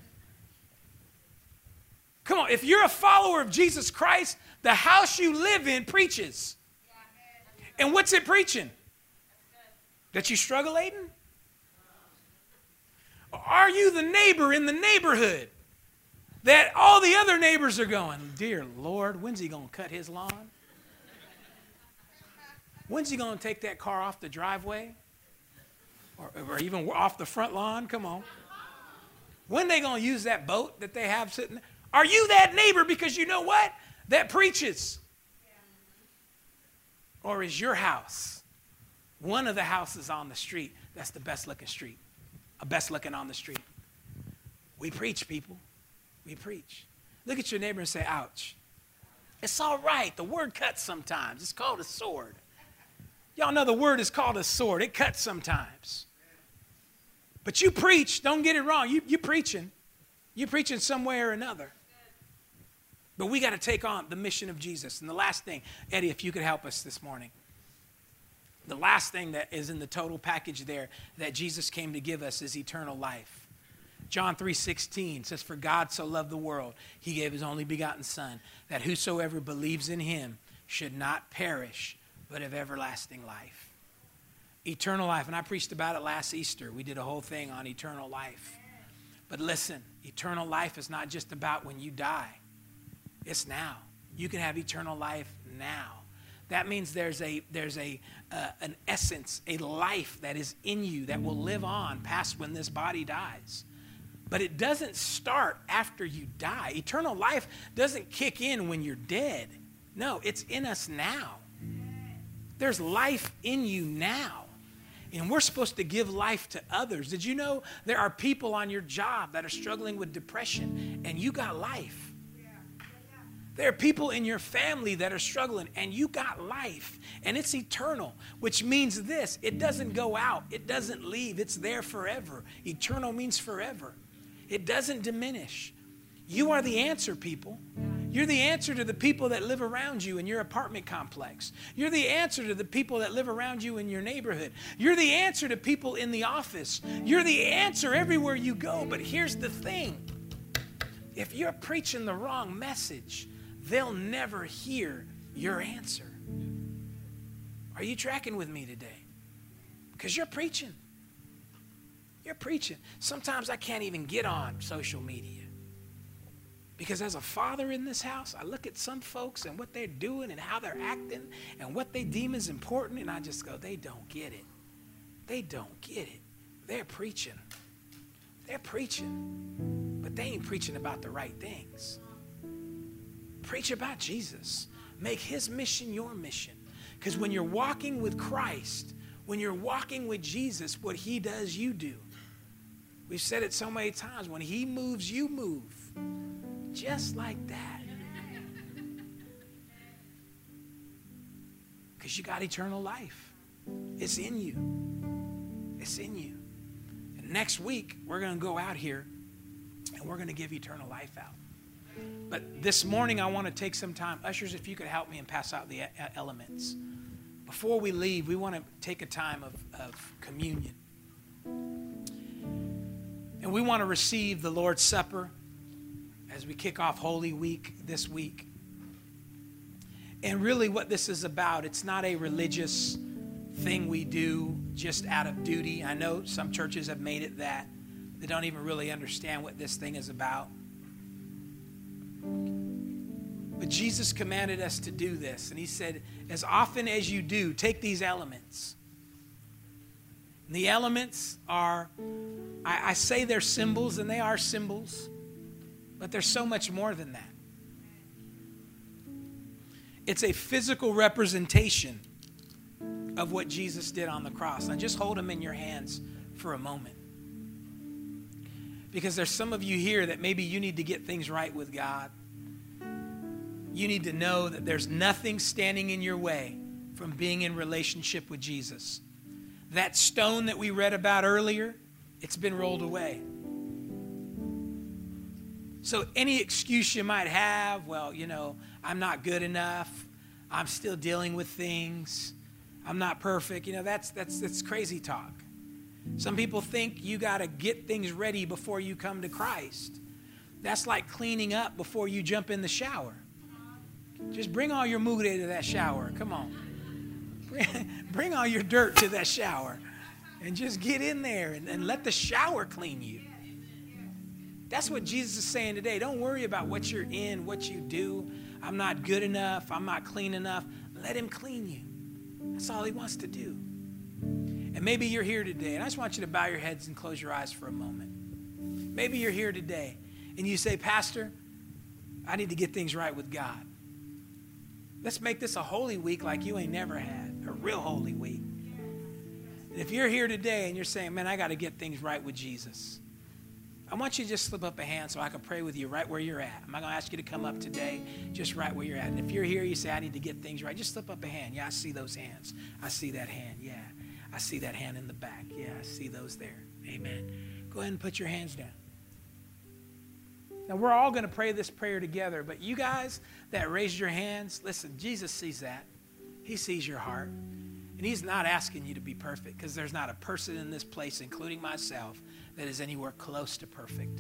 Come on, if you're a follower of Jesus Christ, the house you live in preaches. And what's it preaching? That you struggle, Aiden? Are you the neighbor in the neighborhood that all the other neighbors are going, dear Lord, when's he going to cut his lawn? When's he going to take that car off the driveway? Or, or even off the front lawn? Come on. When they going to use that boat that they have sitting there? Are you that neighbor because you know what? That preaches. Or is your house one of the houses on the street that's the best looking street? A best looking on the street. We preach, people. We preach. Look at your neighbor and say, ouch. It's all right. The word cuts sometimes. It's called a sword. Y'all know the word is called a sword. It cuts sometimes. But you preach, don't get it wrong. You, you preaching. You preaching some way or another. But we got to take on the mission of Jesus. And the last thing, Eddie, if you could help us this morning. The last thing that is in the total package there that Jesus came to give us is eternal life. John three sixteen says, for God so loved the world, he gave his only begotten son, that whosoever believes in him should not perish, but have everlasting life. Eternal life. And I preached about it last Easter. We did a whole thing on eternal life. But listen, eternal life is not just about when you die. It's now. You can have eternal life now. That means there's a there's a uh, an essence, a life that is in you that will live on past when this body dies. But it doesn't start after you die. Eternal life doesn't kick in when you're dead. No, it's in us now. There's life in you now. And we're supposed to give life to others. Did you know there are people on your job that are struggling with depression and you got life? There are people in your family that are struggling and you got life and it's eternal, which means this, it doesn't go out. It doesn't leave. It's there forever. Eternal means forever. It doesn't diminish. You are the answer, people. You're the answer to the people that live around you in your apartment complex. You're the answer to the people that live around you in your neighborhood. You're the answer to people in the office. You're the answer everywhere you go. But here's the thing. If you're preaching the wrong message, they'll never hear your answer. Are you tracking with me today? Because you're preaching. You're preaching. Sometimes I can't even get on social media. Because as a father in this house, I look at some folks and what they're doing and how they're acting and what they deem is important, and I just go, they don't get it. They don't get it. They're preaching. They're preaching. But they ain't preaching about the right things. Preach about Jesus. Make his mission your mission. Because when you're walking with Christ, when you're walking with Jesus, what he does, you do. We've said it so many times. When he moves, you move. Just like that. Because you got eternal life. It's in you. It's in you. And next week, we're going to go out here and we're going to give eternal life out. But this morning, I want to take some time. Ushers, if you could help me and pass out the elements. Before we leave, we want to take a time of, of communion. And we want to receive the Lord's Supper as we kick off Holy Week this week. And really what this is about, it's not a religious thing we do just out of duty. I know some churches have made it that. They don't even really understand what this thing is about. But Jesus commanded us to do this. And he said, as often as you do, take these elements. And the elements are, I, I say they're symbols, and they are symbols. But there's so much more than that. It's a physical representation of what Jesus did on the cross. Now just hold them in your hands for a moment. Because there's some of you here that maybe you need to get things right with God. You need to know that there's nothing standing in your way from being in relationship with Jesus. That stone that we read about earlier, it's been rolled away. So any excuse you might have, well, you know, I'm not good enough. I'm still dealing with things. I'm not perfect. You know, that's that's that's crazy talk. Some people think you got to get things ready before you come to Christ. That's like cleaning up before you jump in the shower. Just bring all your mugre to that shower. Come on. Bring, bring all your dirt to that shower. And just get in there and, and let the shower clean you. That's what Jesus is saying today. Don't worry about what you're in, what you do. I'm not good enough. I'm not clean enough. Let him clean you. That's all he wants to do. And maybe you're here today, and I just want you to bow your heads and close your eyes for a moment. Maybe you're here today, and you say, Pastor, I need to get things right with God. Let's make this a holy week like you ain't never had, a real holy week. And if you're here today and you're saying, man, I got to get things right with Jesus, I want you to just slip up a hand so I can pray with you right where you're at. I'm not going to ask you to come up today, just right where you're at. And if you're here, you say, I need to get things right, just slip up a hand. Yeah, I see those hands. I see that hand. Yeah, I see that hand in the back. Yeah, I see those there. Amen. Go ahead and put your hands down. Now, we're all going to pray this prayer together, but you guys that raised your hands, listen, Jesus sees that. He sees your heart. And he's not asking you to be perfect, because there's not a person in this place, including myself, that is anywhere close to perfect.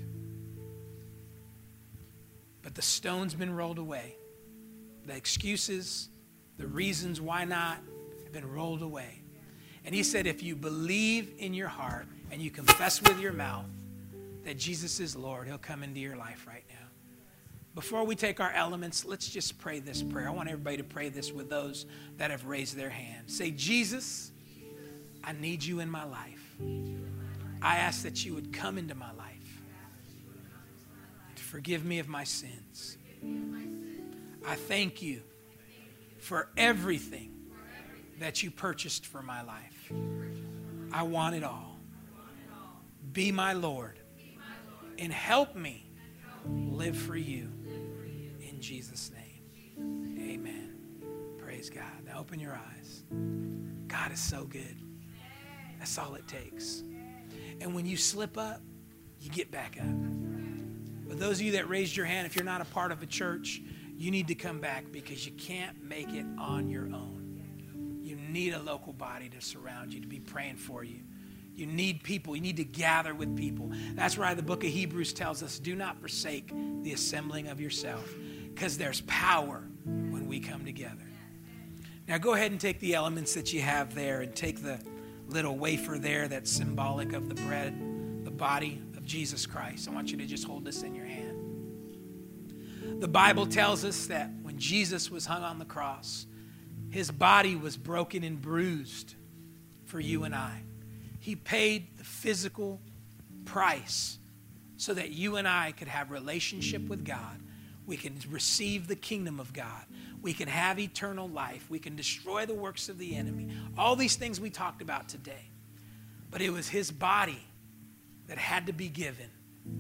But the stone's been rolled away. The excuses, the reasons why not, have been rolled away. And he said, if you believe in your heart and you confess with your mouth that Jesus is Lord, he'll come into your life right now. Before we take our elements, let's just pray this prayer. I want everybody to pray this with those that have raised their hand. Say, Jesus, I need you in my life. I ask that you would come into my life to forgive me of my sins. I thank you for everything that you purchased for my life. I want it all. Be my Lord and help me live for you. In Jesus' name, amen. Praise God. Now open your eyes. God is so good. That's all it takes. And when you slip up, you get back up. But those of you that raised your hand, if you're not a part of a church, you need to come back, because you can't make it on your own. You need a local body to surround you, to be praying for you. You need people. You need to gather with people. That's why the book of Hebrews tells us, do not forsake the assembling of yourself, because there's power when we come together. Now go ahead and take the elements that you have there, and take the little wafer there that's symbolic of the bread, the body of Jesus Christ. I want you to just hold this in your hand. The Bible tells us that when Jesus was hung on the cross, his body was broken and bruised for you and I. He paid the physical price so that you and I could have relationship with God. We can receive the kingdom of God. We can have eternal life. We can destroy the works of the enemy. All these things we talked about today. But it was his body that had to be given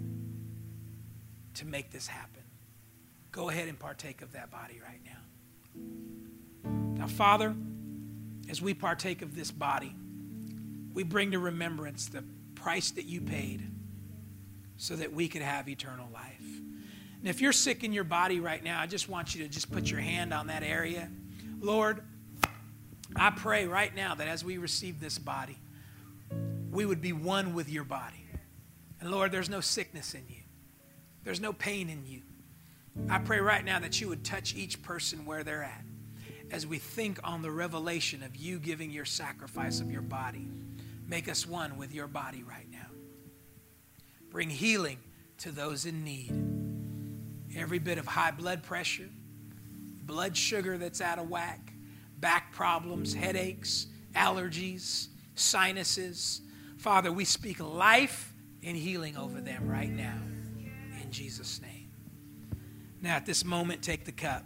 to make this happen. Go ahead and partake of that body right now. Now, Father, as we partake of this body, we bring to remembrance the price that you paid so that we could have eternal life. And if you're sick in your body right now, I just want you to just put your hand on that area. Lord, I pray right now that as we receive this body, we would be one with your body. And Lord, there's no sickness in you. There's no pain in you. I pray right now that you would touch each person where they're at as we think on the revelation of you giving your sacrifice of your body. Make us one with your body right now. Bring healing to those in need. Every bit of high blood pressure, blood sugar that's out of whack, back problems, headaches, allergies, sinuses. Father, we speak life and healing over them right now in Jesus' name. Now, at this moment, take the cup.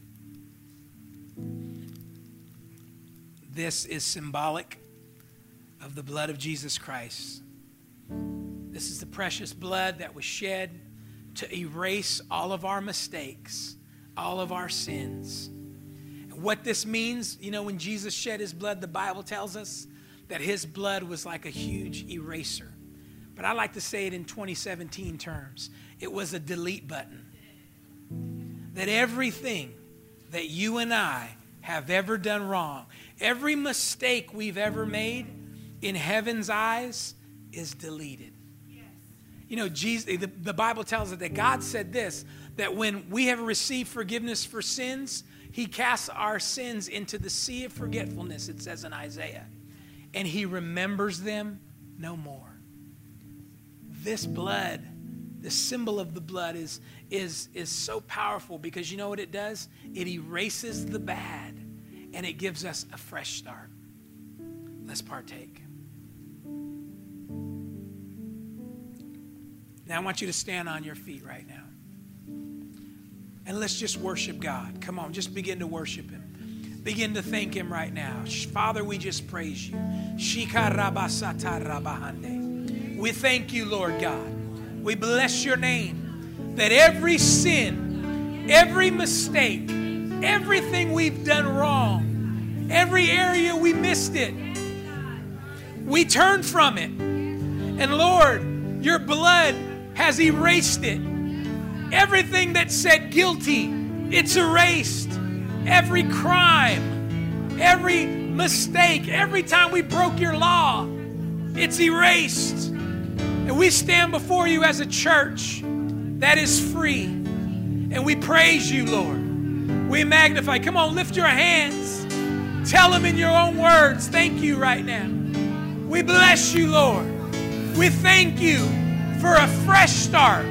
This is symbolic of the blood of Jesus Christ. This is the precious blood that was shed to erase all of our mistakes, all of our sins. And what this means, you know, when Jesus shed his blood, the Bible tells us that his blood was like a huge eraser. But I like to say it in twenty seventeen terms. It was a delete button. That everything that you and I have ever done wrong, every mistake we've ever made in heaven's eyes is deleted. Yes. You know, Jesus, the, the Bible tells us that God said this, that when we have received forgiveness for sins, he casts our sins into the sea of forgetfulness, it says in Isaiah, and he remembers them no more. This blood, the symbol of the blood is, is, is so powerful, because you know what it does? It erases the bad and it gives us a fresh start. Let's partake. Now I want you to stand on your feet right now. And let's just worship God. Come on, just begin to worship him. Begin to thank him right now. Father, we just praise you. We thank you, Lord God. We bless your name, that every sin, every mistake, everything we've done wrong, every area we missed it, we turn from it And Lord, your blood has erased it. Everything that said guilty, it's erased. Every crime, every mistake, every time we broke your law, it's erased. And we stand before you as a church that is free. And we praise you, Lord. We magnify. Come on, lift your hands. Tell them in your own words, thank you right now. We bless you, Lord. We thank you for a fresh start.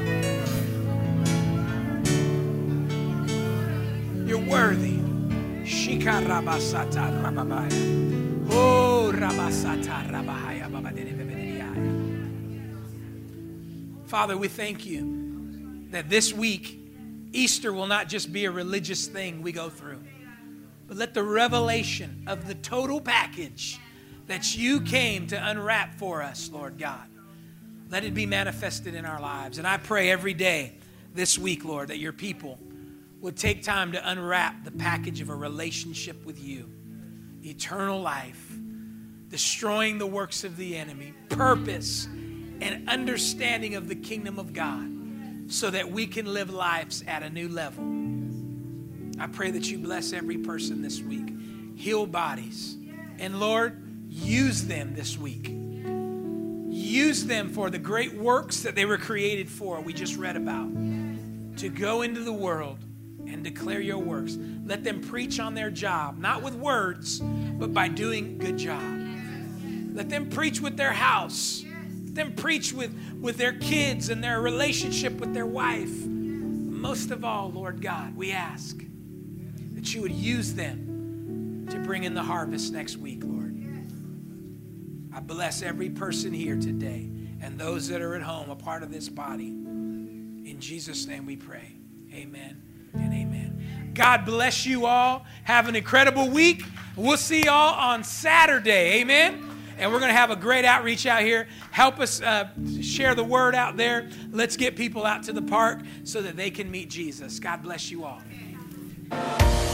You're worthy. Shika rabasata rababaya. Oh, rabasata rabahaya babadedebebediaya. Father, we thank you that this week, Easter will not just be a religious thing we go through, but let the revelation of the total package that you came to unwrap for us, Lord God, let it be manifested in our lives. And I pray every day this week, Lord, that your people would take time to unwrap the package of a relationship with you, eternal life, destroying the works of the enemy, purpose, and understanding of the kingdom of God so that we can live lives at a new level. I pray that you bless every person this week, heal bodies, and Lord, use them this week. Use them for the great works that they were created for, we just read about, to go into the world and declare your works. Let them preach on their job, not with words, but by doing a good job. Let them preach with their house. Let them preach with, with their kids and their relationship with their wife. Most of all, Lord God, we ask that you would use them to bring in the harvest next week, Lord. I bless every person here today and those that are at home, a part of this body. In Jesus' name we pray. Amen and amen. God bless you all. Have an incredible week. We'll see y'all on Saturday. Amen. And we're going to have a great outreach out here. Help us uh, share the word out there. Let's get people out to the park so that they can meet Jesus. God bless you all.